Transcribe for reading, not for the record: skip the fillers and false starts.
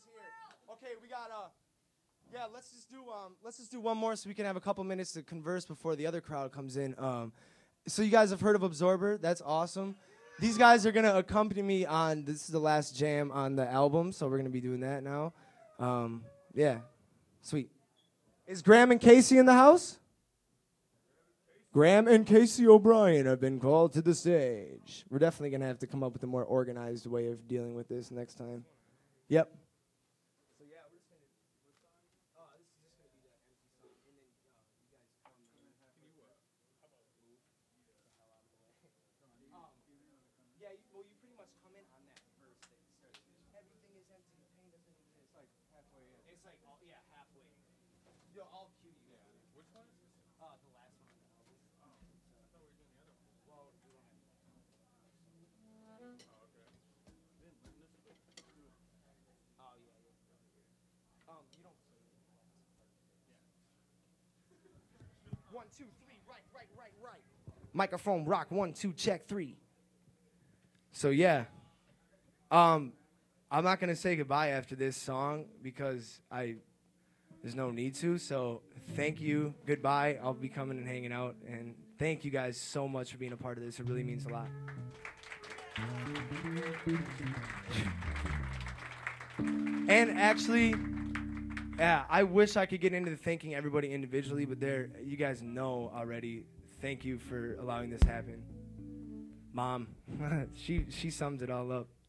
Okay, we got yeah, let's just do one more so we can have a couple minutes to converse before the other crowd comes in. So you guys have heard of Absorber? That's awesome. These guys are gonna accompany me on this is the last jam on the album, so we're gonna be doing that now. Yeah, sweet. Is Graham and Casey in the house? Graham and Casey O'Brien have been called to the stage. We're definitely gonna have to come up with a more organized way of dealing with this next time. Yep. One, two, three, right. Microphone rock, 1, 2, check 3. So yeah, I'm not gonna say goodbye after this song because there's no need to. So thank you, goodbye. I'll be coming and hanging out, and thank you guys so much for being a part of this. It really means a lot. And actually, yeah, I wish I could get into thanking everybody individually, but you guys know already. Thank you for allowing this happen. Mom, she sums it all up.